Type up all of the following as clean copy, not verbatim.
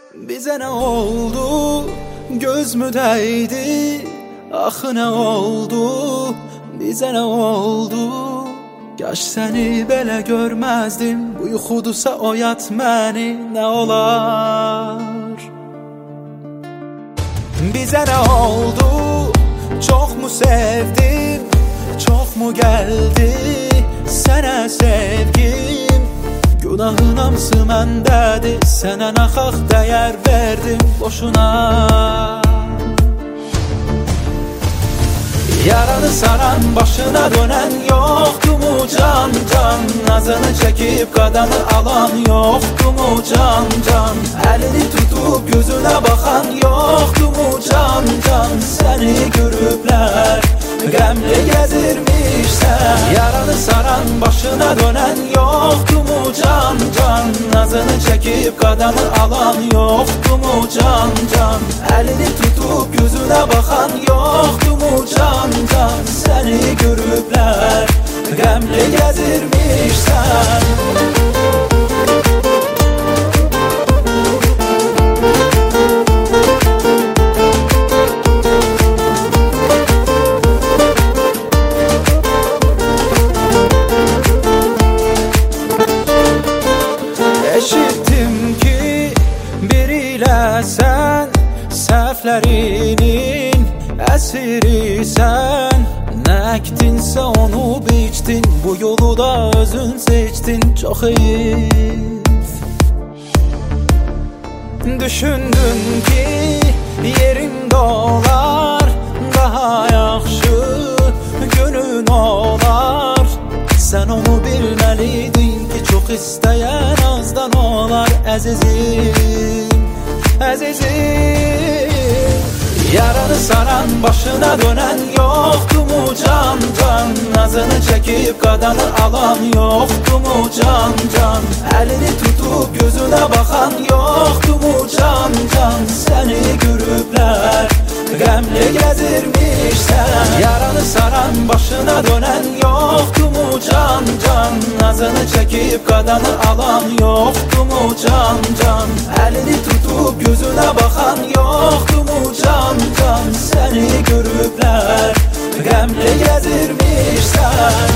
Bize ne oldu? Göz mü değdi? Ah ne oldu? Bize ne oldu? Yaş seni belə görmezdim. Bu yuxudusa oyat məni ne olar? Bize ne oldu? Çok mu sevdim? Çok mu geldi sana sevgim? Günahın hamısı məndədir. Sənə naxaq dəyər verdim boşuna. Yaranı saran, başına dönen yoktu mu can can? Nazını çekip qadanı alan yoktu mu can can? Elini tutup gözüne bakan yoktu mu can can? Seni görüblər qəmli gəzirmişsən. Yaranı saran, başına dönen yoktu mu can can? Nazını çekip qadanı alan yoktu mu can can? Elini tutup gözüne bakan yoktu mu can can? Seni görüblər qəmli gəzirmişsən. Eşittim ki biriyle sen səhvlərinin əsirisən. Nə əkdinsə onu biçdin, bu yolu da özün seçdin. Çox heyif. Düşündün ki yerin dolar, daha yaxşı günün olar. Sen onu bilməliydin ki çox istəyən azdan olar. Əzizim, əzizim. Yaranı saran, başına dönen yoktu mu can can? Nazını çekip qadanı alan yoktu mu can can? Elini tutup gözüne bakan yoktu mu can can? Seni görüblər qəmli gəzirmişsən. Yaranı saran, başına dönen yoktu mu can can? Nazını çekip qadanı alan yoktu mu can can? Elini tutup gözüne bakan yoktu mu can can? Seni görüblər qəmli gəzirmişsən.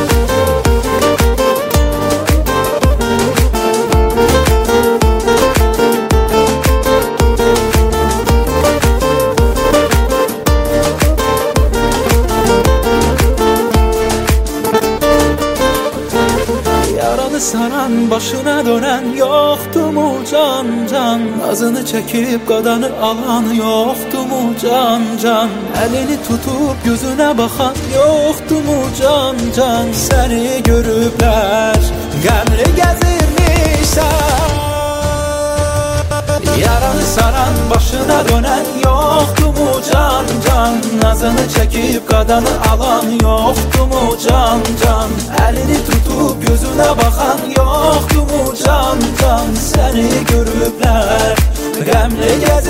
Yaranı saran, başına dönen yoktu mu can can? Nazını çekip qadanı alan yoktu mu can can? Elini tutup gözüne bakan yoktu mu can can? Seni görüblər qəmli gəzirmişsən. Yaranı saran, başına dönen yoktu mu can can? Nazını çekip qadanı alan yoktu mu can can? Elini tutup gözüne bakan yoktu mu can can? Seni görüblər qəmli gəzirmişsən.